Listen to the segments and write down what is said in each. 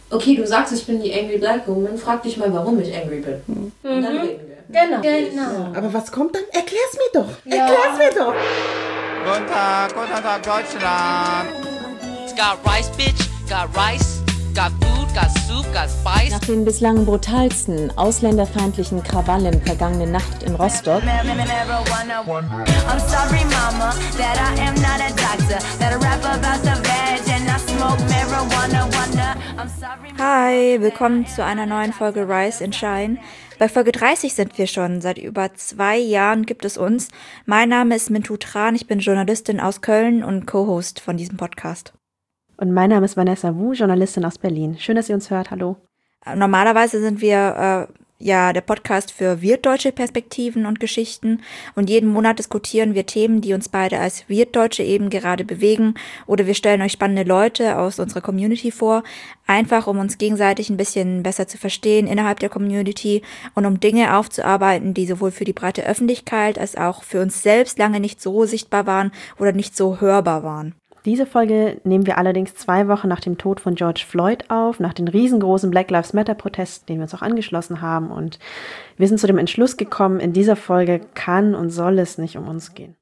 okay, du sagst, ich bin die Angry Black Woman, frag dich mal, warum ich angry bin. Und dann reden wir. Genau. Aber was kommt dann? Erklär's mir doch. Erklär's mir doch. Guten Tag Deutschland. It's got rice, bitch, got rice, got food, got soup, got spice. Nach den bislang brutalsten ausländerfeindlichen Krawallen vergangene Nacht in Rostock Hi, willkommen zu einer neuen Folge Rise and Shine. Bei Folge 30 sind wir schon. Seit über 2 Jahren gibt es uns. Mein Name ist Mintu Tran, ich bin Journalistin aus Köln und Co-Host von diesem Podcast. Und mein Name ist Vanessa Wu, Journalistin aus Berlin. Schön, dass ihr uns hört. Hallo. Normalerweise sind wir der Podcast für wirtdeutsche Perspektiven und Geschichten. Und jeden Monat diskutieren wir Themen, die uns beide als Wirtdeutsche eben gerade bewegen. Oder wir stellen euch spannende Leute aus unserer Community vor. Einfach, um uns gegenseitig ein bisschen besser zu verstehen innerhalb der Community und um Dinge aufzuarbeiten, die sowohl für die breite Öffentlichkeit als auch für uns selbst lange nicht so sichtbar waren oder nicht so hörbar waren. Diese Folge nehmen wir allerdings 2 Wochen nach dem Tod von George Floyd auf, nach den riesengroßen Black Lives Matter-Protesten, denen wir uns auch angeschlossen haben. Und wir sind zu dem Entschluss gekommen, in dieser Folge kann und soll es nicht um uns gehen.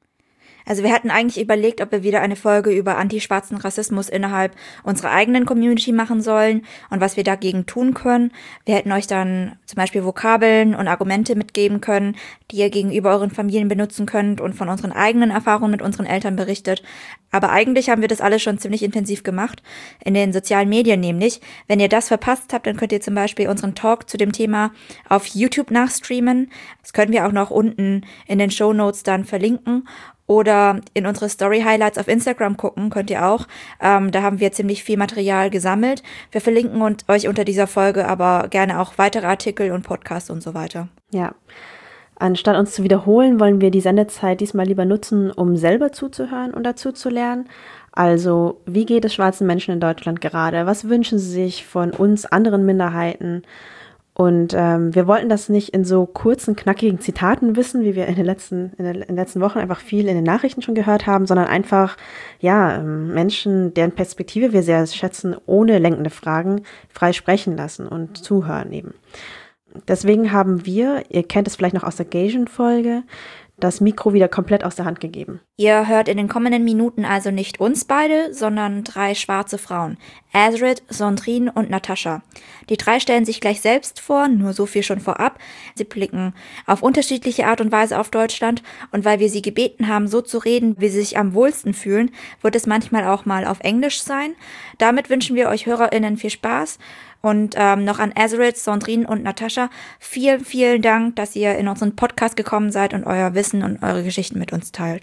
Also wir hatten eigentlich überlegt, ob wir wieder eine Folge über antischwarzen Rassismus innerhalb unserer eigenen Community machen sollen und was wir dagegen tun können. Wir hätten euch dann zum Beispiel Vokabeln und Argumente mitgeben können, die ihr gegenüber euren Familien benutzen könnt und von unseren eigenen Erfahrungen mit unseren Eltern berichtet. Aber eigentlich haben wir das alles schon ziemlich intensiv gemacht, in den sozialen Medien nämlich. Wenn ihr das verpasst habt, dann könnt ihr zum Beispiel unseren Talk zu dem Thema auf YouTube nachstreamen. Das können wir auch noch unten in den Shownotes dann verlinken. Oder in unsere Story-Highlights auf Instagram gucken, könnt ihr auch. Da haben wir ziemlich viel Material gesammelt. Wir verlinken euch unter dieser Folge aber gerne auch weitere Artikel und Podcasts und so weiter. Ja, anstatt uns zu wiederholen, wollen wir die Sendezeit diesmal lieber nutzen, um selber zuzuhören und dazu zu lernen. Also, wie geht es schwarzen Menschen in Deutschland gerade? Was wünschen sie sich von uns, anderen Minderheiten? Und wir wollten das nicht in so kurzen, knackigen Zitaten wissen, wie wir in den letzten Wochen einfach viel in den Nachrichten schon gehört haben, sondern einfach, Menschen, deren Perspektive wir sehr schätzen, ohne lenkende Fragen frei sprechen lassen und zuhören eben. Deswegen haben wir, ihr kennt es vielleicht noch aus der Gaijin-Folge, das Mikro wieder komplett aus der Hand gegeben. Ihr hört in den kommenden Minuten also nicht uns beide, sondern 3 schwarze Frauen. Azrit, Sandrine und Natascha. Die 3 stellen sich gleich selbst vor, nur so viel schon vorab. Sie blicken auf unterschiedliche Art und Weise auf Deutschland und weil wir sie gebeten haben, so zu reden, wie sie sich am wohlsten fühlen, wird es manchmal auch mal auf Englisch sein. Damit wünschen wir euch HörerInnen viel Spaß. Und noch an Azrit, Sandrine und Natascha, vielen, vielen Dank, dass ihr in unseren Podcast gekommen seid und euer Wissen und eure Geschichten mit uns teilt.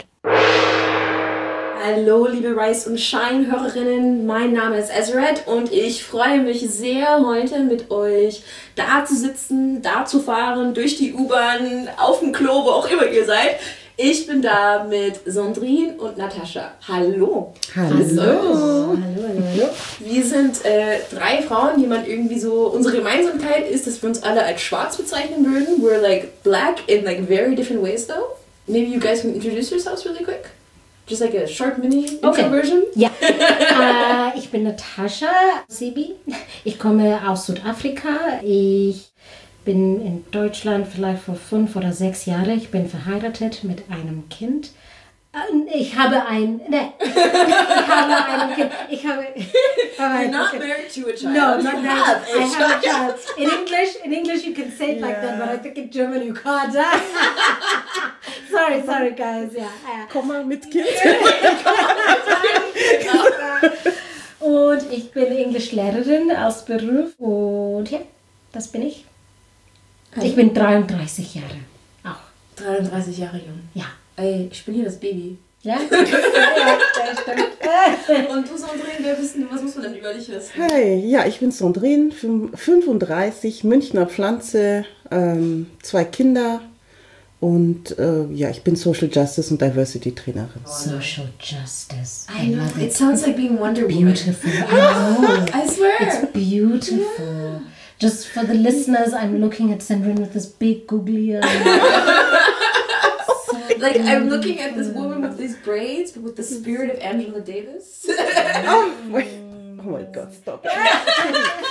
Hallo, liebe Rise und Shine-Hörerinnen, mein Name ist Azrit und ich freue mich sehr, heute mit euch da zu sitzen, da zu fahren, durch die U-Bahn, auf dem Klo, wo auch immer ihr seid. Ich bin da mit Sandrine und Natascha. Hallo. Hallo. Hallo. Wir sind 3 Frauen, die man irgendwie so... Unsere Gemeinsamkeit ist, dass wir uns alle als schwarz bezeichnen würden. We're like black in like very different ways though. Maybe you guys can introduce yourselves really quick. Just like a short mini intro version. Ja. Ich bin Natascha Sibi. Ich komme aus Südafrika. Ich bin in Deutschland vielleicht vor 5 oder 6 Jahren. Ich bin verheiratet mit einem Kind. Ich habe ein Kind. You're not married to a child. No, not married. I have a child. In English you can say it like that, but I think in German you can't. Sorry guys. Yeah. Komm mal mit Kind. Und ich bin Englischlehrerin aus Beruf. Und ja, das bin ich. Ich bin 33 Jahre. Auch. 33 Jahre jung. Ja. Ey, ich bin hier das Baby. Ja? Ja, stimmt. Und du, Sandrine, wer bist du? Was muss man denn über dich wissen? Hi, ja, ich bin Sandrine, 35, Münchner Pflanze, 2 Kinder und ich bin Social Justice und Diversity Trainerin. Social Justice. I know, it sounds like being Wonder Woman. Beautiful. I know. I swear. It's beautiful. Yeah. Just for the listeners, I'm looking at Sandrine with this big googly eye. Like, I'm looking at this woman with these braids, but with the spirit of Angela Davis. Oh my God, stop.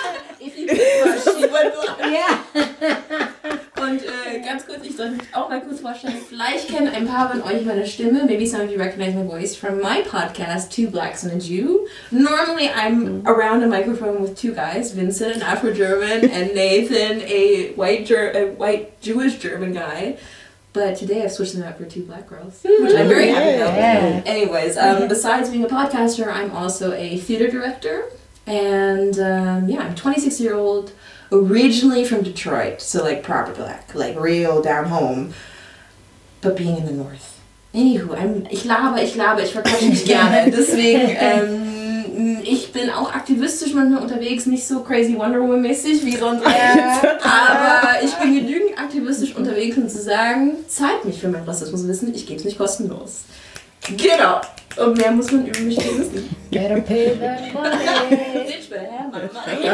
Soll ich mich auch mal kurz vorstellen? Vielleicht kennen ein paar von euch meine Stimme. Maybe some of you recognize my voice from my podcast, Two Blacks and a Jew. Normally I'm around a microphone with two guys, Vincent, an Afro-German, and Nathan, a white Jewish German guy. But today I've switched them out for two black girls, which I'm very happy about. Yeah. Anyways, besides being a podcaster, I'm also a theater director. And I'm 26-year-old, originally from Detroit, so like proper black, like real down home, but being in the North. Anywho, ich laber, ich verquatsche mich gerne. Deswegen, ich bin auch aktivistisch manchmal unterwegs, nicht so crazy Wonder Woman-mäßig wie sonst. Aber ich bin genügend aktivistisch unterwegs, um zu sagen, zahlt mich für mein Rassismuswissen, ich gebe es nicht kostenlos. Genau. Und mehr muss man über mich nicht wissen. Better pay that money. Bitch, better have my money.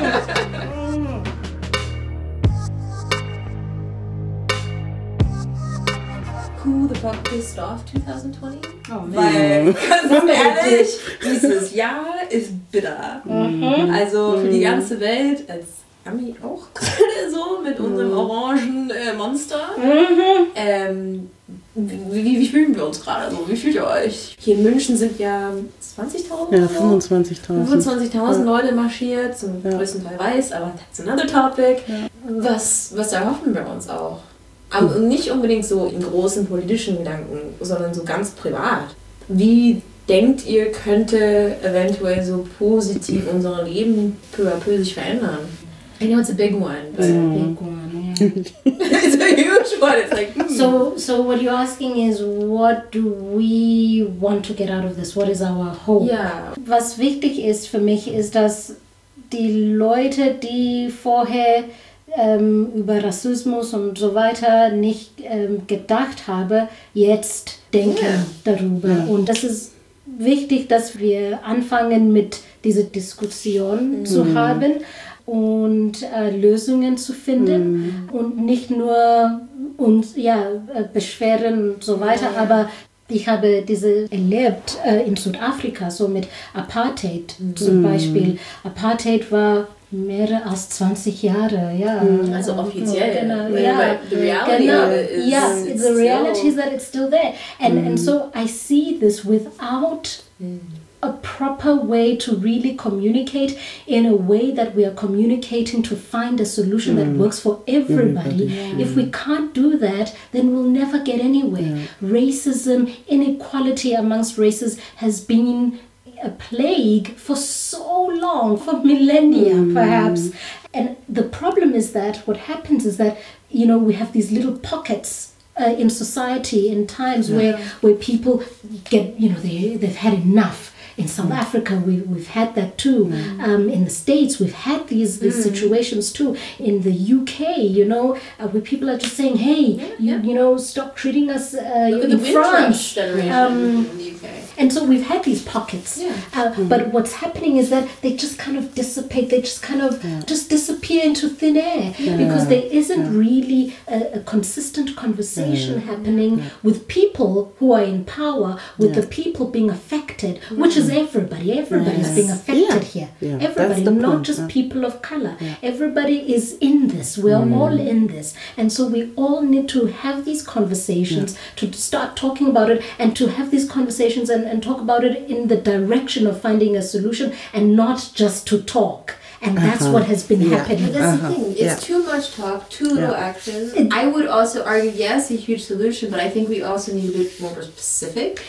Who the fuck pissed off 2020? Oh man. Weil, ganz ehrlich, dieses Jahr ist bitter. Also für die ganze Welt, als Ami auch gerade so, mit unserem orangen Monster. Wie fühlen wir uns gerade so? Wie fühlt ihr euch? Hier in München sind ja 20.000? Ja, 25.000. 25.000 Leute marschiert, zum größten Teil weiß, aber that's another topic. Was erhoffen wir uns auch? Aber nicht unbedingt so in großen politischen Gedanken, sondern so ganz privat. Wie denkt ihr, könnte eventuell so positiv unser Leben peu à peu sich verändern? I know it's a big one, but It's a big one, yeah. it's a huge one. It's like, So what you're asking is, what do we want to get out of this? What is our hope? ja. Was wichtig ist für mich, ist, dass die Leute, die vorher über Rassismus und so weiter nicht gedacht haben, jetzt denken darüber. Und das ist wichtig, dass wir anfangen mit dieser Diskussion zu haben und Lösungen zu finden und nicht nur uns beschweren und so weiter, aber ich habe diese erlebt in Südafrika, so mit Apartheid zum Beispiel. Apartheid war mehr als 20 Jahre, ja. Also offiziell. Genau, But ja. the reality Genau. of it is Yeah, it's the reality still- is that it's still there. And so I see this without a proper way to really communicate in a way that we are communicating to find a solution that works for everybody. If we can't do that, then we'll never get anywhere. Racism, inequality amongst races has been a plague for so long, for millennia perhaps. And the problem is that what happens is that, we have these little pockets in society in times where people get, they've had enough. In South Africa, we've had that too. In the States, we've had these situations too. In the UK, where people are just saying, hey, stop treating us Look at in the Windrush France. generation in the UK. And so we've had these pockets. But what's happening is that they just kind of dissipate. They just kind of just disappear into thin air because there isn't really a consistent conversation happening with people who are in power, with the people being affected, which is everybody. Everybody's being affected here. Everybody, That's the not point, just people of color. Everybody is in this. We're all in this. And so we all need to have these conversations, to start talking about it, and to have these conversations and talk about it in the direction of finding a solution and not just to talk. And that's what has been happening. But that's the thing. It's too much talk, too little action. I would also argue, yes, a huge solution, but I think we also need a bit more specific.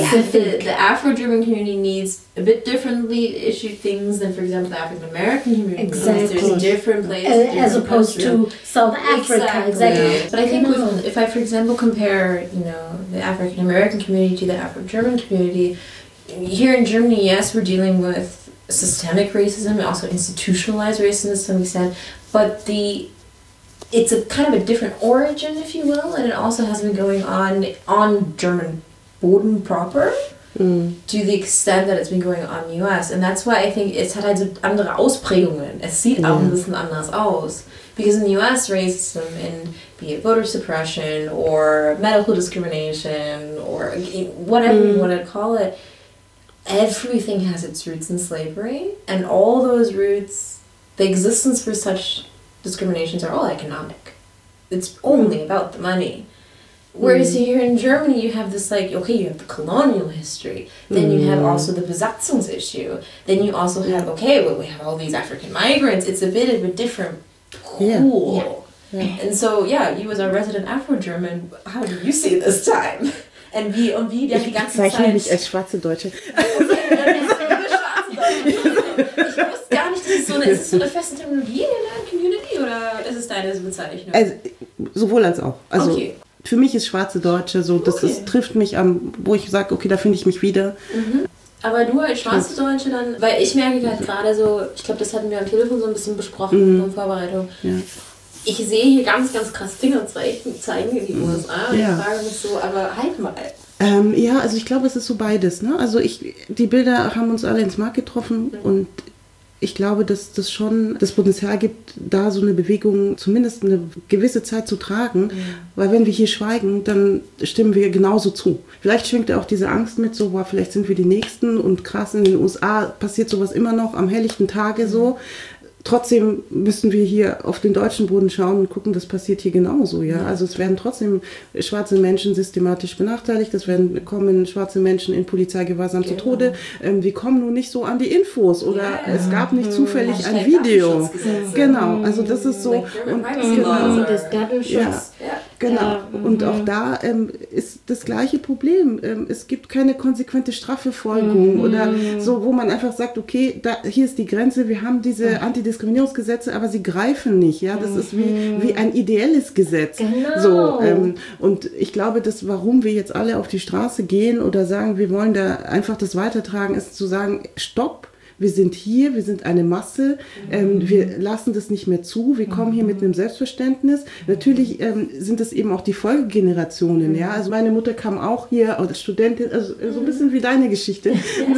The Afro-German community needs a bit differently issued things than, for example, the African-American community. Exactly. There's different places. As opposed to South Africa. Exactly. But I think if I, for example, compare, the African-American community to the Afro-German community, here in Germany, yes, we're dealing with systemic racism, also institutionalized racism to some extent, but it's a kind of a different origin, if you will, and it also has been going on German Boden proper, to the extent that it's been going on in the US. And that's why I think es hat halt so andere Ausprägungen. Es sieht auch ein bisschen anders aus. Because in the US, racism, in be it voter suppression or medical discrimination or whatever you want to call it, everything has its roots in slavery, and all those roots, the existence for such discriminations are all economic. it's only about the money. Whereas here in Germany, you have this like, okay, you have the colonial history, then you have also the Besatzungsissue, then you also have, okay, well, we have all these African migrants. It's a bit of a different pool. Yeah. And so, yeah, you as a resident Afro-German, how do you see this time? Und wie die ganze Zeit... Ich bezeichne mich als schwarze Deutsche. Ich wusste gar nicht, ist es so eine feste Terminologie in der Community oder ist es deine Bezeichnung? Also, sowohl als auch. Also, für mich ist schwarze Deutsche so, trifft mich an, wo ich sage, okay, da finde ich mich wieder. Aber du als schwarze Deutsche dann, weil ich merke halt gerade so, ich glaube, das hatten wir am Telefon so ein bisschen besprochen in Vorbereitung. Ja. Ich sehe hier ganz, ganz krass Fingerzeichen in die USA und ich frage mich so, aber halt mal. Ja, also ich glaube, es ist so beides. Ne? Also die Bilder haben uns alle ins Mark getroffen und ich glaube, dass das schon das Potenzial gibt, da so eine Bewegung zumindest eine gewisse Zeit zu tragen, weil wenn wir hier schweigen, dann stimmen wir genauso zu. Vielleicht schwingt auch diese Angst mit, so, vielleicht sind wir die Nächsten und krass, in den USA passiert sowas immer noch am helllichten Tage so. Trotzdem müssen wir hier auf den deutschen Boden schauen und gucken, das passiert hier genauso. Ja? Also es werden trotzdem schwarze Menschen systematisch benachteiligt, kommen schwarze Menschen in Polizeigewahrsam zu Tode. Wir kommen nur nicht so an die Infos oder es gab nicht zufällig ein Video. Genau, also das ist so. Und das Datenschutz. Genau, und auch da ist das gleiche Problem. Es gibt keine konsequente Strafverfolgung oder so, wo man einfach sagt, okay, hier ist die Grenze, wir haben diese Antidiskriminierungsgesetze, aber sie greifen nicht. Ja, das ist wie ein ideelles Gesetz. Genau. So, und ich glaube, warum wir jetzt alle auf die Straße gehen oder sagen, wir wollen da einfach das weitertragen, ist zu sagen, stopp. Wir sind hier, wir sind eine Masse, wir lassen das nicht mehr zu, wir kommen hier mit einem Selbstverständnis. Natürlich sind es eben auch die Folgegenerationen, ja. Also meine Mutter kam auch hier als Studentin, also so ein bisschen wie deine Geschichte.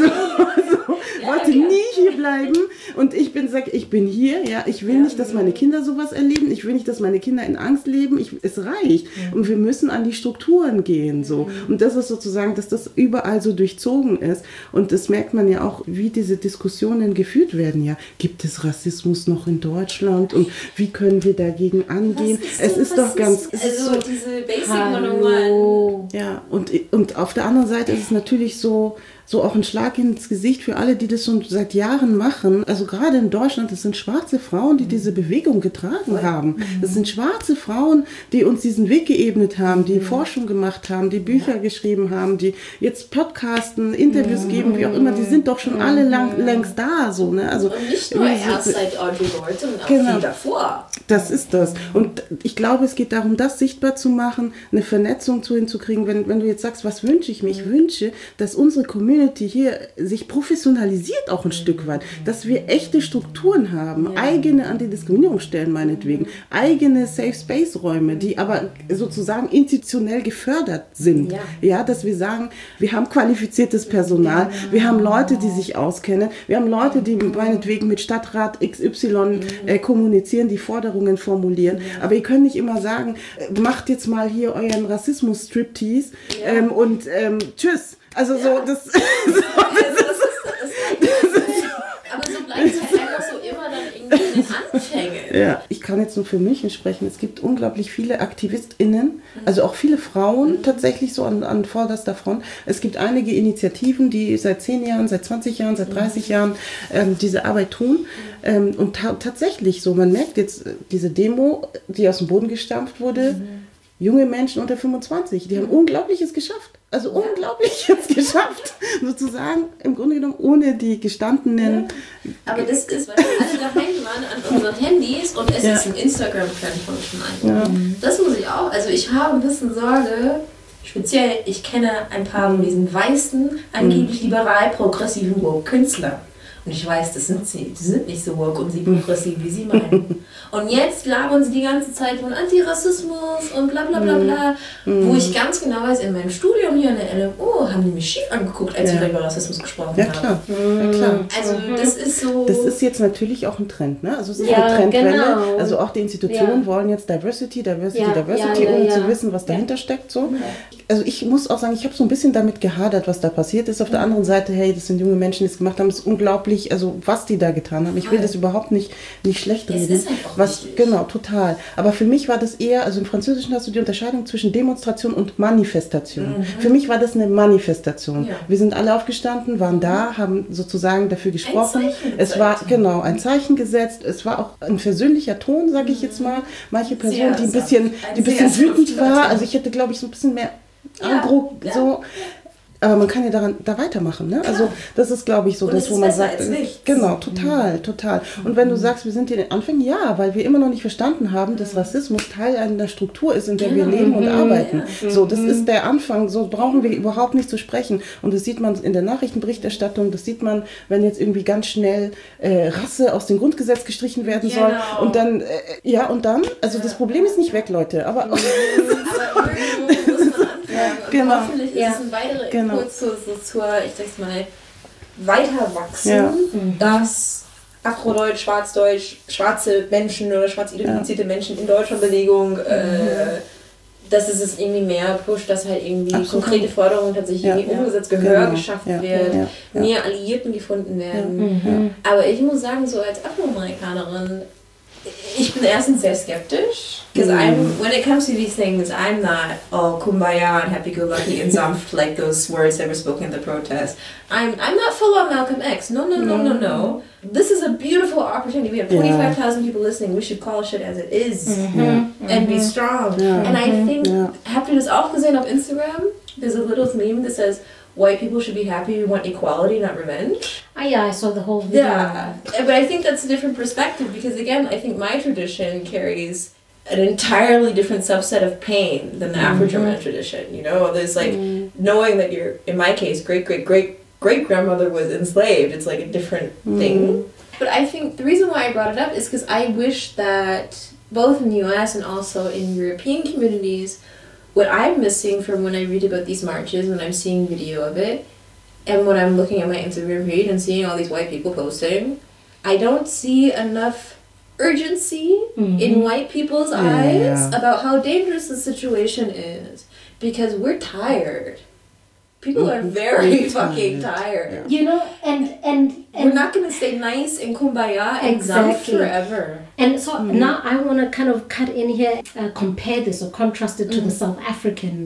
Wollte nie hier bleiben und ich bin hier, ja, ich will nicht, dass meine Kinder sowas erleben, ich will nicht, dass meine Kinder in Angst leben, es reicht und wir müssen an die Strukturen gehen, so. Und das ist sozusagen, dass das überall so durchzogen ist und das merkt man ja auch, wie diese Diskussionen geführt werden, ja. Gibt es Rassismus noch in Deutschland und wie können wir dagegen angehen? Es ist doch ganz... Also diese Basic 101. Ja, und auf der anderen Seite ist es natürlich so auch ein Schlag ins Gesicht für alle, die das schon seit Jahren machen. Also gerade in Deutschland, das sind schwarze Frauen, die diese Bewegung getragen haben. Das sind schwarze Frauen, die uns diesen Weg geebnet haben, die Forschung gemacht haben, die Bücher geschrieben haben, die jetzt podcasten, Interviews geben, wie auch immer. Die sind doch schon alle längst da. So, ne? Also, und nicht nur erst seit Audre Lorde, sondern auch viel davor. Das ist das. Und ich glaube, es geht darum, das sichtbar zu machen, eine Vernetzung hinzukriegen. Wenn du jetzt sagst, was wünsche ich mir? Ich wünsche, dass unsere Community hier sich professionalisiert auch ein Stück weit, dass wir echte Strukturen haben, eigene Antidiskriminierungsstellen meinetwegen, eigene Safe-Space-Räume, die aber sozusagen institutionell gefördert sind. Ja, dass wir sagen, wir haben qualifiziertes Personal, wir haben Leute, die sich auskennen, wir haben Leute, die meinetwegen mit Stadtrat XY kommunizieren, die Forderungen formulieren, aber ihr könnt nicht immer sagen, macht jetzt mal hier euren Rassismus-Striptease und tschüss. Also so, aber so bleibt es halt einfach so immer dann irgendwie in den Anfängen. Ja, ich kann jetzt nur für mich sprechen. Es gibt unglaublich viele AktivistInnen, also auch viele Frauen tatsächlich so an vorderster Front. Es gibt einige Initiativen, die seit 10 Jahren, seit 20 Jahren, seit 30 Jahren diese Arbeit tun. Und tatsächlich so, man merkt jetzt diese Demo, die aus dem Boden gestampft wurde, junge Menschen unter 25, die haben Unglaubliches geschafft. Also Unglaubliches geschafft, sozusagen, im Grunde genommen, ohne die gestandenen... Aber das ist, weil wir alle daheim waren an unseren Handys und es ist ein Instagram-Trend von schon. Das muss ich auch, also ich habe ein bisschen Sorge, speziell, ich kenne ein paar von diesen weißen, angeblich liberal-progressiven Woke-Künstler. Und ich weiß, das sind sie. Die sind nicht so woke und sie progressiv, wie sie meinen. Und jetzt labern sie die ganze Zeit von Antirassismus und bla bla bla bla. Wo ich ganz genau weiß, in meinem Studium hier an der LMU haben die mich schief angeguckt, als wir über Rassismus gesprochen haben. Ja, klar. Also das ist so... Das ist jetzt natürlich auch ein Trend, ne? Also es ist eine Trendwelle. Genau. Also auch die Institutionen wollen jetzt Diversity, ohne zu wissen, was dahinter steckt. So. Also ich muss auch sagen, ich habe so ein bisschen damit gehadert, was da passiert ist. Auf der anderen Seite, hey, das sind junge Menschen, die es gemacht haben, das ist unglaublich wirklich, also was die da getan haben. Ich will das überhaupt nicht schlecht reden. Es ist halt auch wichtig. Genau, total. Aber für mich war das eher, also im Französischen hast du die Unterscheidung zwischen Demonstration und Manifestation. Für mich war das eine Manifestation. Ja. Wir sind alle aufgestanden, waren da, haben sozusagen dafür gesprochen. Zeichen Es war, gesetzt. genau, ein Zeichen gesetzt. Es war auch ein versöhnlicher Ton, sage ich jetzt mal. Manche Person, die ein bisschen wütend war. Also ich hätte, glaube ich, so ein bisschen mehr Agro, so. Aber man kann ja da weitermachen, ne? Also das ist, glaube ich, so Und das, es wo ist man besser sagt, als nichts. genau, total. Und wenn du sagst, wir sind hier in den Anfängen, ja, weil wir immer noch nicht verstanden haben, dass Rassismus Teil einer Struktur ist, in der wir leben und arbeiten. So, das ist der Anfang, so brauchen wir überhaupt nicht zu sprechen. Und das sieht man in der Nachrichtenberichterstattung, das sieht man, wenn jetzt irgendwie ganz schnell Rasse aus dem Grundgesetz gestrichen werden soll. Und dann, also das Problem ist nicht weg, Leute, aber... Aber irgendwo muss man anfangen. Und Genau. hoffentlich ist es ein weiterer Impuls zur, ich sag's mal, Weiterwachsen, dass Afrodeutsch, Schwarzdeutsch, schwarze Menschen oder schwarz identifizierte Menschen in Deutschlandbewegung, dass es irgendwie mehr pusht, dass halt irgendwie konkrete Forderungen tatsächlich irgendwie umgesetzt, Gehör geschaffen wird, mehr Alliierten gefunden werden. Aber ich muss sagen, so als Afroamerikanerin, ich bin erstens sehr skeptisch, because when it comes to these things, I'm not kumbaya and happy-go-lucky and soft like those words that were spoken at the protest. I'm not full on Malcolm X. No. This is a beautiful opportunity. We have 25,000 people listening. We should call shit as it is and be strong. And I think, habt ihr das auch gesehen auf Instagram? There's a little meme that says, white people should be happy, we want equality, not revenge. Yeah, I saw the whole video. Yeah, but I think that's a different perspective because, again, I think my tradition carries an entirely different subset of pain than the Afro-German tradition. You know, there's like knowing that your, in my case, great-great-great-great-grandmother was enslaved. It's like a different thing. But I think the reason why I brought it up is because I wish that both in the US and also in European communities, what I'm missing from when I read about these marches, when I'm seeing video of it, and when I'm looking at my Instagram feed and seeing all these white people posting, I don't see enough urgency in white people's eyes about how dangerous the situation is. Because we're tired. People are very fucking tired. You know, and we're not going to stay nice and kumbaya and soft forever. And so now I want to kind of cut in here, compare this or contrast it to the South African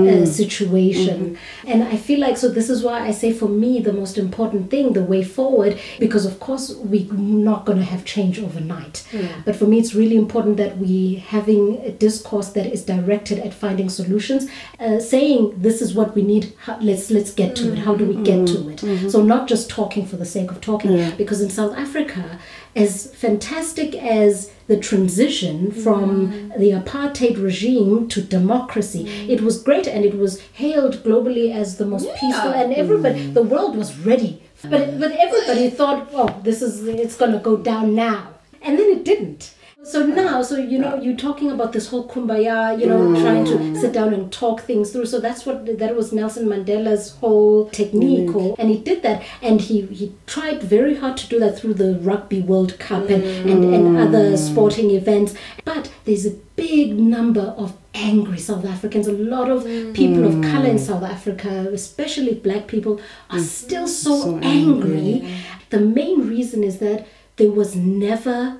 situation. And I feel like, so this is why I say for me the most important thing, the way forward, because of course we're not going to have change overnight. But for me it's really important that we having a discourse that is directed at finding solutions, saying this is what we need, let's get to it, how do we get to it? So not just talking for the sake of talking, because in South Africa, as fantastic as the transition from the apartheid regime to democracy, it was great and it was hailed globally as the most peaceful, and everybody, the world was ready. But everybody thought, oh, it's going to go down now. And then it didn't. So now, you know, you're talking about this whole kumbaya, you know, trying to sit down and talk things through. So that was Nelson Mandela's whole technique. And he did that. And he tried very hard to do that through the Rugby World Cup and other sporting events. But there's a big number of angry South Africans. A lot of people of color in South Africa, especially black people, are still so angry. The main reason is that there was never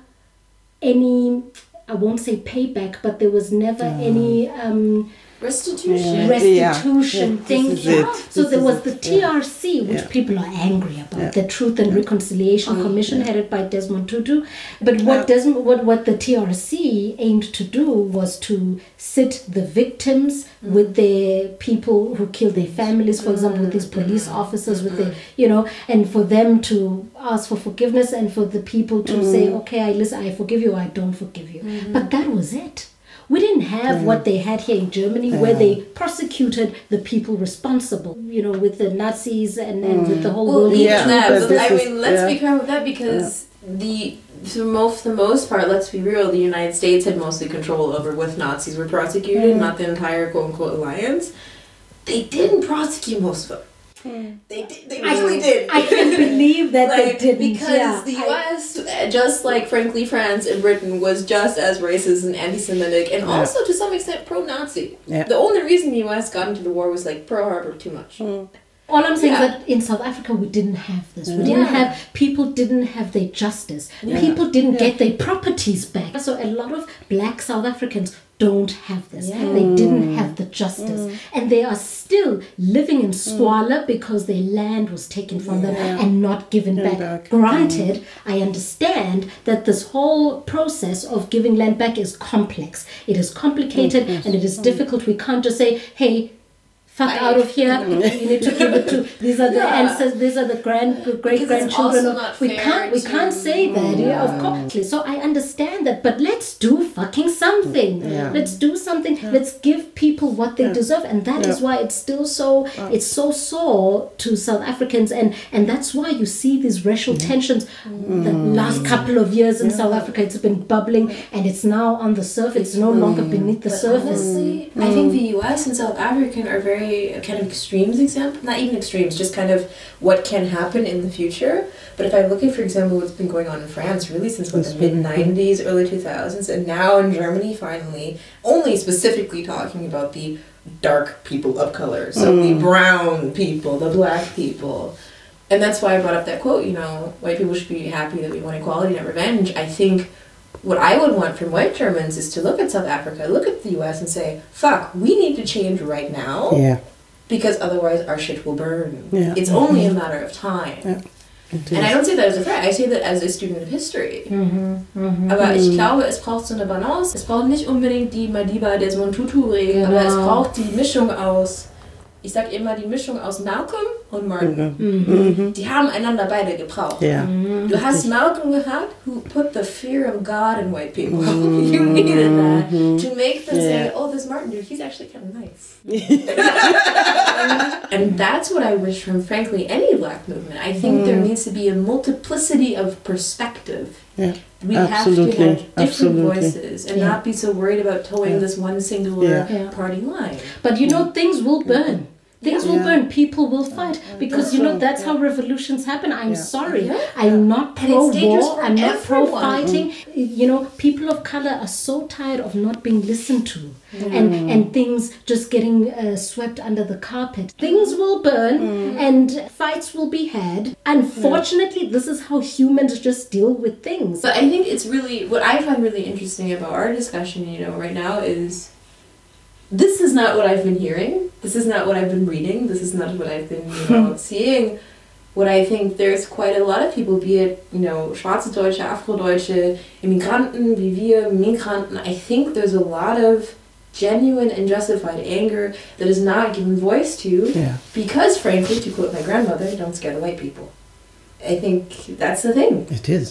any, I won't say payback, but there was never any restitution thing. So there was the TRC, which people are angry about, the Truth and Reconciliation Commission headed by Desmond Tutu. But what the TRC aimed to do was to sit the victims with the people who killed their families, for example, with these police officers, with the, you know, and for them to ask for forgiveness and for the people to say, okay, I forgive you or I don't forgive you. But that was it. We didn't have what they had here in Germany, where they prosecuted the people responsible, you know, with the Nazis and with the whole world. Let's be careful with that because for the most part, let's be real, the United States had mostly control over with Nazis were prosecuted, not the entire quote-unquote alliance. They didn't prosecute most of them. They really did. I can't believe that they didn't. Because the US, just like frankly France and Britain, was just as racist and anti-Semitic and also to some extent pro-Nazi. The only reason the US got into the war was like Pearl Harbor too much. All I'm saying is that in South Africa we didn't have this. We didn't have, people didn't have their justice. People didn't get their properties back. So a lot of black South Africans don't have this. They didn't have the justice. And they are still living in squalor because their land was taken from them and not given back. Granted, I understand that this whole process of giving land back is complex. It is complicated and it is difficult. We can't just say, hey, fuck out of here. You need to give it to, these are the ancestors, these are the great grandchildren. We can't say that. Of course. So I understand that, but let's do fucking something. Let's do something. Let's give people what they deserve, and that is why it's still so it's so sore to South Africans, and that's why you see these racial tensions. The last couple of years in South Africa, it's been bubbling, and it's now on the surface. It's no longer beneath the surface. Honestly, I think the US and South Africa are very kind of extremes example, not even extremes, just kind of what can happen in the future. But if I look at, for example, what's been going on in France really since the mid-90s, early 2000s, and now in Germany finally, only specifically talking about the dark people of color, so the brown people, the black people. And that's why I brought up that quote, you know, white people should be happy that we want equality, not revenge. I think what I would want from white Germans is to look at South Africa, look at the US and say, fuck, we need to change right now because otherwise our shit will burn. It's only a matter of time. And I don't say that as a threat, I say that as a student of history. Aber ich glaube, es braucht so eine Balance. Es braucht nicht unbedingt die Madiba Desmond Tutu-Regel, aber es braucht die Mischung aus, ich sag immer die Mischung aus Malcolm und Martin. Die haben einander beide gebraucht. Du hast Malcolm gehabt, who put the fear of God in white people. You needed that to make them say, oh, this Martin dude, he's actually kind of nice. And that's what I wish from, frankly, any black movement. I think there needs to be a multiplicity of perspective. We have to have different voices and not be so worried about towing this one singular party line. But you know, things will burn. Things will burn. People will fight because you know that's how revolutions happen. I'm sorry. I'm not pro-war. I'm not pro-fighting. You know, people of color are so tired of not being listened to and things just getting swept under the carpet. Things will burn and fights will be had. Unfortunately, this is how humans just deal with things. But I think it's really, what I find really interesting about our discussion, you know, right now is this is not what I've been hearing. This is not what I've been reading. This is not what I've been, you know, seeing. What I think there's quite a lot of people, be it, you know, schwarze Deutsche, Afrodeutsche, Immigranten, wie wir, Migranten. I think there's a lot of genuine and justified anger that is not given voice to because, frankly, to quote my grandmother, don't scare the white people. I think that's the thing. It is.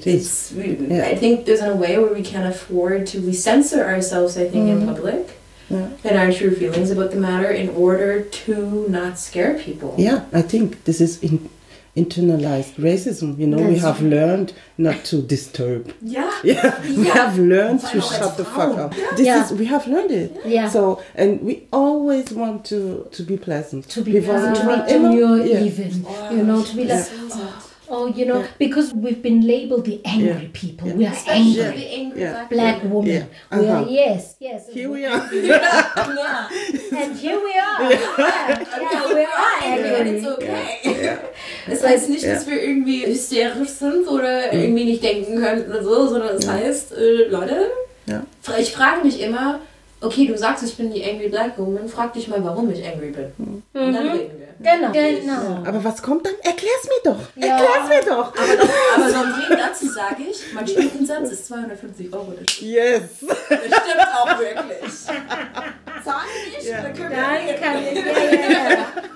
I think there's a way where we can't afford to, we censor ourselves, I think, in public. And our true feelings about the matter in order to not scare people. I think this is internalized racism. You know, we have learned not to disturb. We have learned to shut the fuck up. We have learned it. So, and we always want to be pleasant. To be pleasant, to be demure even. You know, to be like... Oh, you know, because we've been labeled the angry people. We are angry. Black woman. We are, yes. Here we are. And here we are. We are angry. It's okay. Es heißt nicht, dass wir irgendwie hysterisch sind oder irgendwie nicht denken könnten oder so, sondern es heißt, Leute, ich frage mich immer, okay, du sagst, ich bin die angry black woman, frag dich mal, warum ich angry bin. Und dann reden wir. Genau. Aber was kommt dann? Erklär's mir doch. Erklär's mir doch. Aber so im dazu sage ich, mein Stundensatz ist 250 €. Yes. Das stimmt auch wirklich. Zahle ich? Dann können wir Dann kann ich.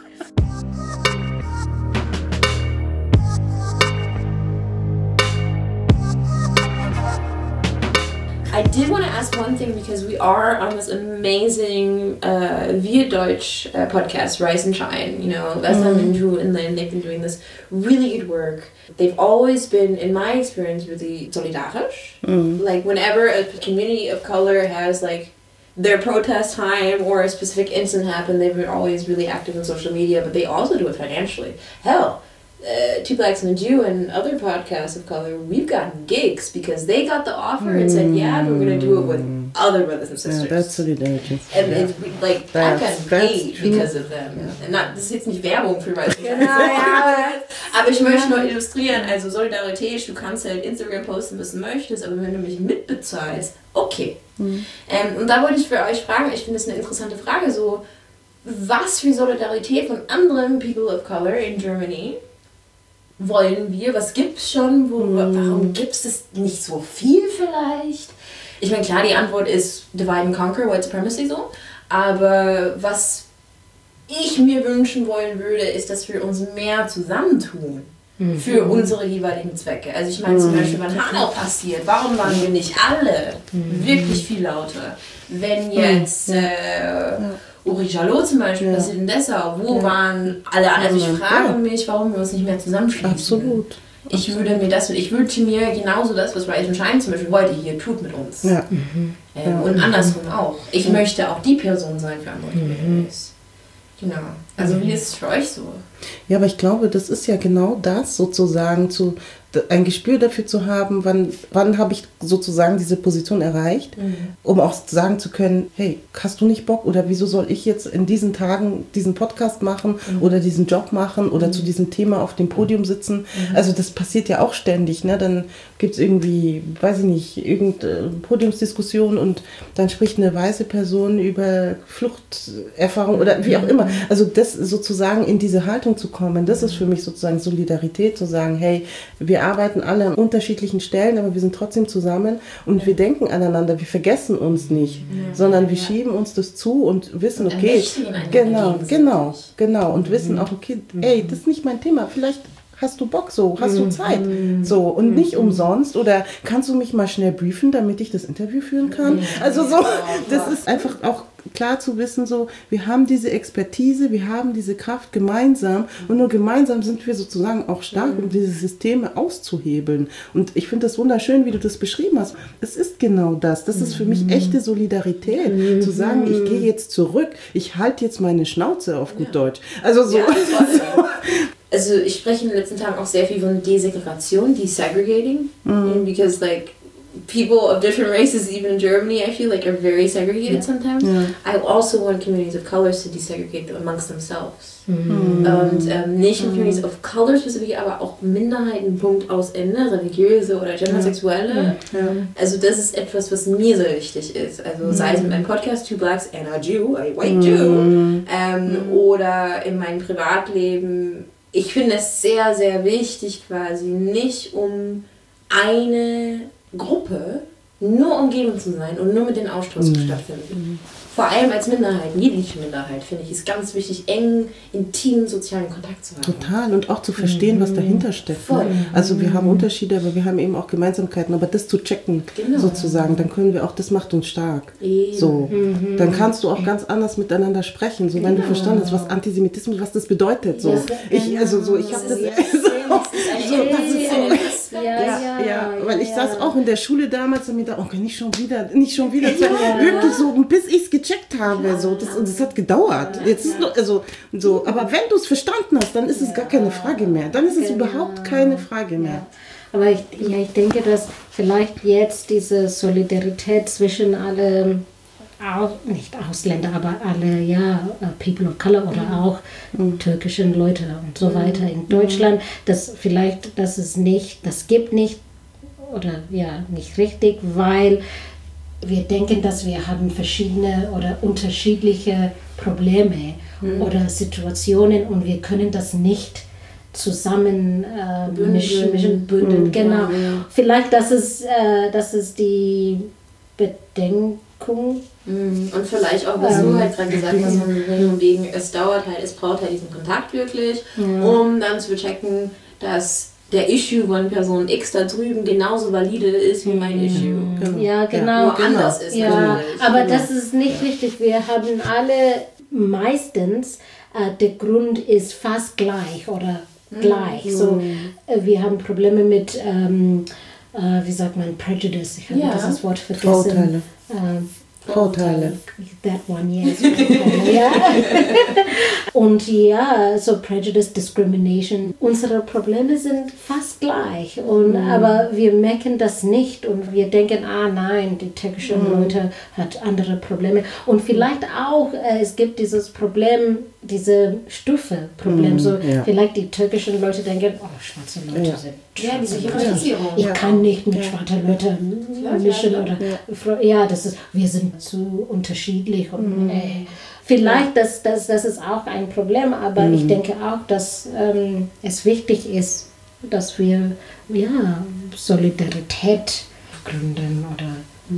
I did want to ask one thing because we are on this amazing Wir Deutsch podcast, Rise and Shine. You know, Vesna Minju and Lynn, they've been doing this really good work. They've always been, in my experience, really solidarisch. Like whenever a community of color has like their protest time or a specific incident happen, they've been always really active on social media, but they also do it financially. Hell, Two Blacks and a Jew and other podcasts of color, we've gotten gigs because they got the offer and said, yeah, we're going to do it with other brothers and sisters. Yeah, that's solidarity. And it's like, I've gotten paid true. because of them. Yeah. Das ist jetzt nicht Werbung für was. Genau, ja. Aber ich möchte nur illustrieren, also Solidarität, du kannst halt Instagram posten, was du möchtest, aber wenn du mich mitbezahlst, okay. Und da wollte ich für euch fragen, ich finde das eine interessante Frage, so, was für Solidarität von anderen People of Color in Germany wollen wir? Was gibt's schon? Warum gibt es nicht so viel vielleicht? Ich meine, klar, die Antwort ist Divide and Conquer, White Supremacy so. Aber was ich mir wünschen wollen würde, ist, dass wir uns mehr zusammentun für unsere jeweiligen Zwecke. Also ich meine zum Beispiel, wann Hanau passiert, warum waren wir nicht alle wirklich viel lauter? Wenn jetzt Uri Jallo zum Beispiel passiert in Dessau, wo waren alle? Also ich frage mich, warum wir uns nicht mehr zusammenschließen. Absolut. Ich wünsche mir genauso das, was Rise and Shine zum Beispiel heute hier tut mit uns. Ja. Und andersrum auch. Ich möchte auch die Person sein für andere Communities. Genau. Also wie ist es für euch so? Ja, aber ich glaube, das ist ja genau das, sozusagen ein Gespür dafür zu haben, wann habe ich sozusagen diese Position erreicht, um auch sagen zu können, hey, hast du nicht Bock oder wieso soll ich jetzt in diesen Tagen diesen Podcast machen oder diesen Job machen oder zu diesem Thema auf dem Podium sitzen. Also das passiert ja auch ständig, ne? Dann gibt es irgendwie, weiß ich nicht, irgendeine Podiumsdiskussion und dann spricht eine weiße Person über Fluchterfahrung oder wie auch immer. Also das sozusagen in diese Haltung zu kommen, das ist für mich sozusagen Solidarität, zu sagen, hey, wir arbeiten alle an unterschiedlichen Stellen, aber wir sind trotzdem zusammen und wir denken aneinander, wir vergessen uns nicht, sondern wir schieben uns das zu und wissen, okay, genau und wissen auch, okay, ey, das ist nicht mein Thema, vielleicht hast du Bock so, hast du Zeit so und nicht umsonst oder kannst du mich mal schnell briefen, damit ich das Interview führen kann? Also so, das ist einfach auch klar zu wissen, so, wir haben diese Expertise, wir haben diese Kraft gemeinsam und nur gemeinsam sind wir sozusagen auch stark, um diese Systeme auszuhebeln. Und ich finde das wunderschön, wie du das beschrieben hast. Es ist genau das. Das ist für mich echte Solidarität, zu sagen, ich gehe jetzt zurück, ich halte jetzt meine Schnauze auf gut Deutsch. Also so. Also ich spreche in den letzten Tagen auch sehr viel von Desegregation, desegregating, because like people of different races, even in Germany, I feel like are very segregated sometimes. I also want communities of colors to desegregate amongst themselves. Und nicht nur Communities of Color specific, aber auch Minderheiten, Punkt, aus Ende, religiöse oder gendersexuelle. Also das ist etwas, was mir sehr wichtig ist. Also sei es mit meinem Podcast Two Blacks and a Jew, a White Jew, oder in meinem Privatleben. Ich finde es sehr, sehr wichtig quasi, nicht um eine Gruppe nur umgeben zu sein und nur mit den Austausch stattfinden. Vor allem als Minderheit, jegliche Minderheit, finde ich, ist ganz wichtig, engen, intimen sozialen Kontakt zu haben. Total, und auch zu verstehen, was dahinter steckt. Ne? Also wir haben Unterschiede, aber wir haben eben auch Gemeinsamkeiten. Aber das zu checken, sozusagen, dann können wir auch, das macht uns stark. So, dann kannst du auch ganz anders miteinander sprechen, so wenn du verstanden hast, was Antisemitismus, was das bedeutet. So. Ich habe das... Weil ich saß auch in der Schule damals und mir dachte, okay, nicht schon wieder. Wirklich so, bis ich es gecheckt habe. So, das hat gedauert. Jetzt ist nur, also, so, aber wenn du es verstanden hast, dann ist es gar keine Frage mehr. Dann ist es überhaupt keine Frage mehr. Aber ich denke, dass vielleicht jetzt diese Solidarität zwischen alle, nicht Ausländer, aber alle, People of Color oder auch türkischen Leute und so weiter in Deutschland, das gibt nicht oder nicht richtig, weil wir denken, dass wir haben verschiedene oder unterschiedliche Probleme oder Situationen und wir können das nicht zusammen bündeln. Genau. Vielleicht das ist die Bedenkung. Und vielleicht auch, was du halt gerade gesagt hast, von wegen, es braucht halt diesen Kontakt wirklich, um dann zu checken, dass der Issue von Person X da drüben genauso valide ist wie mein Issue. Ja, genau. Nur anders ist. Ja, aber das ist nicht richtig. Wir haben alle meistens, der Grund ist fast gleich oder gleich. So, wir haben Probleme mit, wie sagt man, Prejudice. Ich habe dieses Wort vergessen. Vorteile. That one, yes. Ja. Und ja, so Prejudice, Discrimination. Unsere Probleme sind fast gleich. Aber wir merken das nicht. Und wir denken, nein, die türkischen Leute hat andere Probleme. Und vielleicht auch, es gibt dieses Problem, diese Stufe-Problem. Vielleicht die türkischen Leute denken, schwarze Leute sind diese Hierarchisierung. Ich kann nicht mit schwarzen Leuten mischen. Wir sind zu unterschiedlich. Und, vielleicht, das ist auch ein Problem, aber ich denke auch, dass es wichtig ist, dass wir Solidarität gründen oder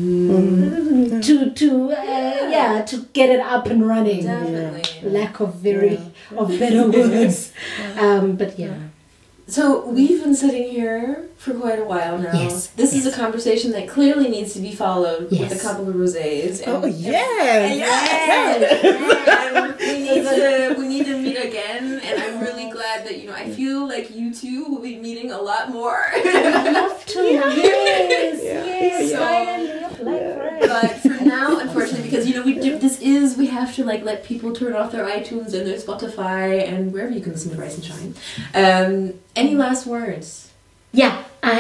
to get it up and running. Definitely. Lack of better words. But yeah. So we've been sitting here for quite a while now. Yes. This is a conversation that clearly needs to be followed with a Yes. couple of rosés. Oh, yes! And we need to meet again, and I'm really glad that I feel like you two will be meeting a lot more. Love to. Yes. So, Finally, but for now, unfortunately, because we have to let people turn off their iTunes and their Spotify and wherever you can listen to Rise and Shine. Any last words? Yeah,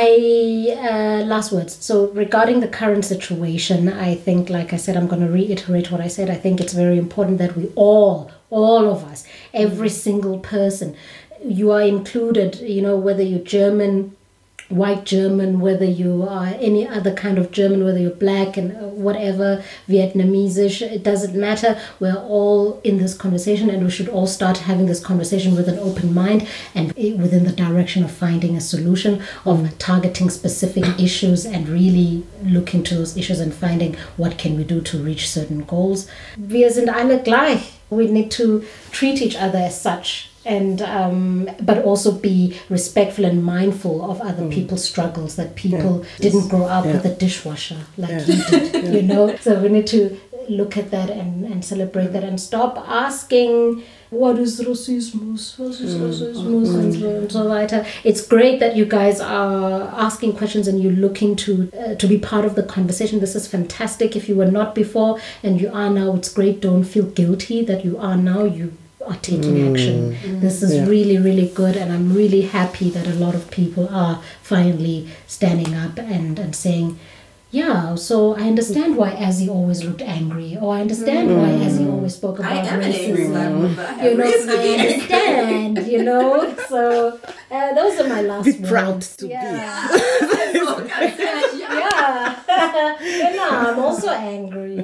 last words. So regarding the current situation, I think, like I said, I'm going to reiterate what I said. I think it's very important that we all of us, every single person, you are included, whether you're German, white German, whether you are any other kind of German, whether you're black and whatever, Vietnamese-ish, it doesn't matter. We're all in this conversation, and we should all start having this conversation with an open mind and within the direction of finding a solution, of targeting specific issues and really looking to those issues and finding what can we do to reach certain goals. Wir sind alle gleich. We need to treat each other as such. And but also be respectful and mindful of other people's struggles, that people didn't grow up with a dishwasher like you did, So we need to look at that and celebrate that and stop asking, what is Rassismus? Was ist Rassismus? And so weiter. It's great that you guys are asking questions and you're looking to be part of the conversation. This is fantastic. If you were not before and you are now, it's great. Don't feel guilty that you are now. You are taking action. This is really, really good, and I'm really happy that a lot of people are finally standing up and saying, yeah, so I understand why Azzy always looked angry, or I understand why Azzy always spoke about racism. I understand, So those are my last words. Be proud to be. I'm also angry.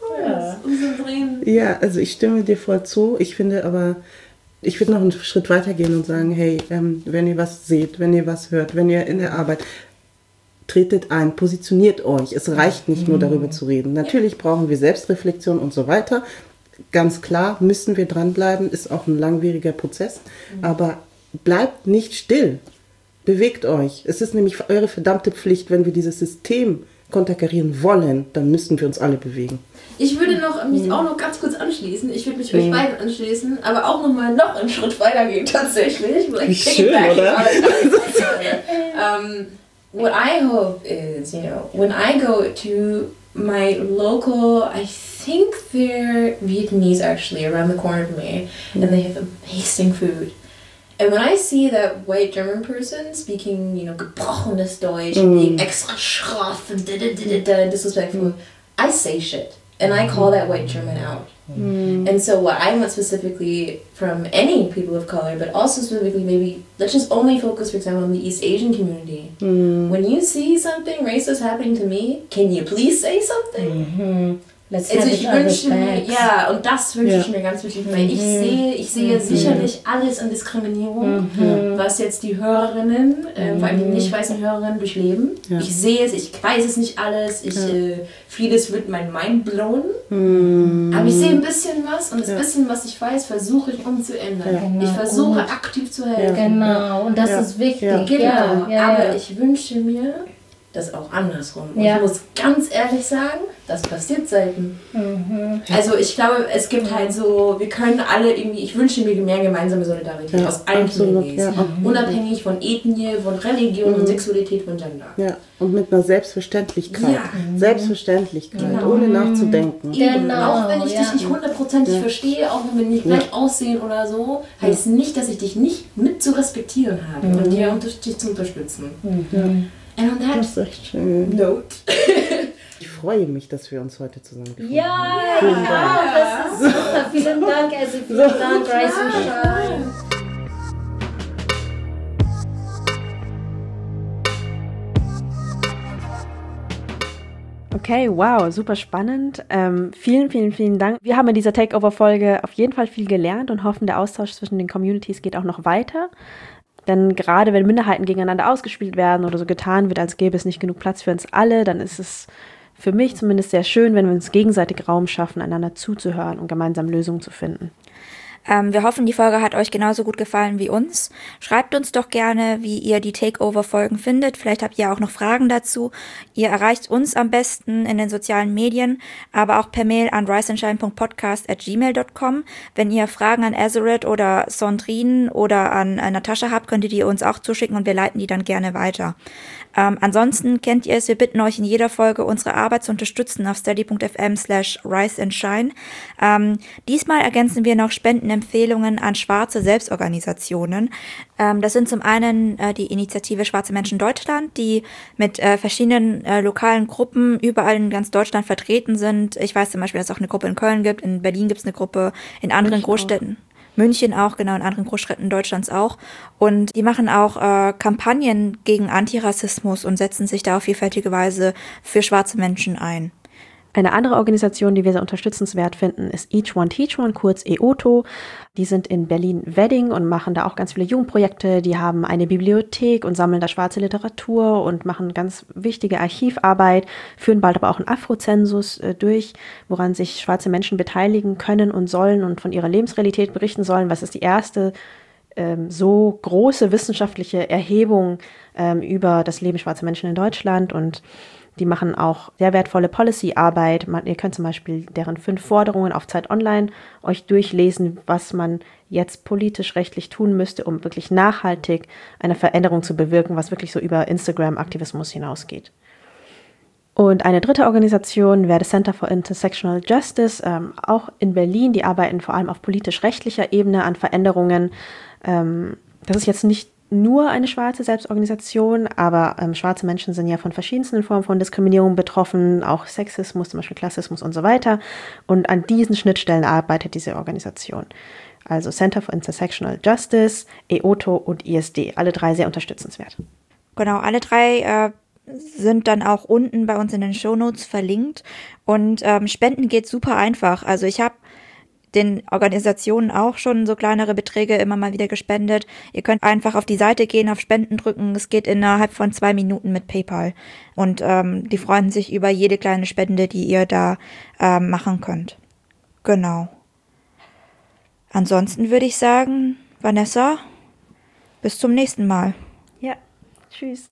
Ja, also ich stimme dir voll zu. Ich finde aber, ich würde noch einen Schritt weiter gehen und sagen, hey, wenn ihr was seht, wenn ihr was hört, wenn ihr in der Arbeit, tretet ein, positioniert euch. Es reicht nicht nur darüber zu reden. Natürlich brauchen wir Selbstreflexion und so weiter. Ganz klar müssen wir dranbleiben, ist auch ein langwieriger Prozess. Aber bleibt nicht still. Bewegt euch. Es ist nämlich eure verdammte Pflicht, wenn wir dieses System konterkarieren wollen, dann müssen wir uns alle bewegen. Ich würde mich auch noch ganz kurz anschließen. Ich würde mich euch beiden anschließen, aber auch noch einen Schritt weiter gehen tatsächlich. Wie schön, oder? What I hope is, when I go to my local, I think they're Vietnamese actually, around the corner from me, and they have amazing food. And when I see that white German person speaking, gebrochenes Deutsch, being extra schroff and disrespectful, I say shit. And I call that white German out. And so what I want specifically from any people of color, but also specifically maybe, let's just only focus, for example, on the East Asian community. When you see something racist happening to me, can you please say something? Let's Also have ich each other's wünsche mir, backs. ja, und das wünsche ich mir ganz wichtig, weil ich sehe sicherlich alles an Diskriminierung, was jetzt die Hörerinnen, vor allem die nicht weißen Hörerinnen durchleben. Ja. Ich sehe es, ich weiß es nicht alles, vieles wird mein Mind blown, aber ich sehe ein bisschen was und das bisschen, was ich weiß, versuche ich umzuändern. Ja. Genau, ich versuche aktiv zu helfen. Genau, und das ist wichtig. Ja. Genau, aber ich wünsche mir das auch andersrum. Und ich muss ganz ehrlich sagen, Das passiert selten. Also ich glaube, es gibt halt so, wir können alle irgendwie, ich wünsche mir mehr gemeinsame Solidarität aus allen Communities. Unabhängig von Ethnie, von Religion, von Sexualität, von Gender. Ja, und mit einer Selbstverständlichkeit. Selbstverständlichkeit, ohne nachzudenken. Genau. Auch wenn ich dich nicht hundertprozentig verstehe, auch wenn wir nicht gleich aussehen oder so, heißt nicht, dass ich dich nicht mit zu respektieren habe und dich zu unterstützen. And on that Das ist echt schön. note. Ich freue mich, dass wir uns heute zusammengefunden Ja, haben. Vielen Dank. das ist super. Vielen Dank, also vielen Dank, Rise and Shine. Okay, wow, super spannend. Vielen Dank. Wir haben in dieser Takeover-Folge auf jeden Fall viel gelernt und hoffen, der Austausch zwischen den Communities geht auch noch weiter. Denn gerade wenn Minderheiten gegeneinander ausgespielt werden oder so getan wird, als gäbe es nicht genug Platz für uns alle, dann ist es für mich zumindest sehr schön, wenn wir uns gegenseitig Raum schaffen, einander zuzuhören und gemeinsam Lösungen zu finden. Wir hoffen, die Folge hat euch genauso gut gefallen wie uns. Schreibt uns doch gerne, wie ihr die Takeover-Folgen findet. Vielleicht habt ihr auch noch Fragen dazu. Ihr erreicht uns am besten in den sozialen Medien, aber auch per Mail an riseandshine.podcast@gmail.com. Wenn ihr Fragen an Azeret oder Sandrine oder an Natascha habt, könnt ihr die uns auch zuschicken und wir leiten die dann gerne weiter. Ansonsten kennt ihr es, wir bitten euch in jeder Folge unsere Arbeit zu unterstützen auf steady.fm/riseandshine. Diesmal ergänzen wir noch Spendenempfehlungen an schwarze Selbstorganisationen. Das sind zum einen die Initiative Schwarze Menschen Deutschland, die mit verschiedenen lokalen Gruppen überall in ganz Deutschland vertreten sind. Ich weiß zum Beispiel, dass es auch eine Gruppe in Köln gibt, in Berlin gibt es eine Gruppe, in anderen Großstädten. München auch, genau, in anderen Großstädten Deutschlands auch. Und die machen auch Kampagnen gegen Antirassismus und setzen sich da auf vielfältige Weise für schwarze Menschen ein. Eine andere Organisation, die wir sehr unterstützenswert finden, ist Each One Teach One, kurz EOTO. Die sind in Berlin-Wedding und machen da auch ganz viele Jugendprojekte. Die haben eine Bibliothek und sammeln da schwarze Literatur und machen ganz wichtige Archivarbeit, führen bald aber auch einen Afrozensus durch, woran sich schwarze Menschen beteiligen können und sollen und von ihrer Lebensrealität berichten sollen. Was ist die erste so große wissenschaftliche Erhebung über das Leben schwarzer Menschen in Deutschland, und die machen auch sehr wertvolle Policy-Arbeit. Ihr könnt zum Beispiel deren 5 Forderungen auf Zeit Online euch durchlesen, was man jetzt politisch-rechtlich tun müsste, um wirklich nachhaltig eine Veränderung zu bewirken, was wirklich so über Instagram-Aktivismus hinausgeht. Und eine dritte Organisation wäre das Center for Intersectional Justice, auch in Berlin. Die arbeiten vor allem auf politisch-rechtlicher Ebene an Veränderungen. Das ist jetzt nicht nur eine schwarze Selbstorganisation, aber schwarze Menschen sind ja von verschiedensten Formen von Diskriminierung betroffen, auch Sexismus, zum Beispiel Klassismus und so weiter. Und an diesen Schnittstellen arbeitet diese Organisation. Also Center for Intersectional Justice, EOTO und ISD, alle 3 sehr unterstützenswert. Genau, alle 3 sind dann auch unten bei uns in den Shownotes verlinkt. Und Spenden geht super einfach. Also ich habe den Organisationen auch schon so kleinere Beträge immer mal wieder gespendet. Ihr könnt einfach auf die Seite gehen, auf Spenden drücken. Es geht innerhalb von 2 Minuten mit PayPal. Und die freuen sich über jede kleine Spende, die ihr da machen könnt. Genau. Ansonsten würde ich sagen, Vanessa, bis zum nächsten Mal. Ja, tschüss.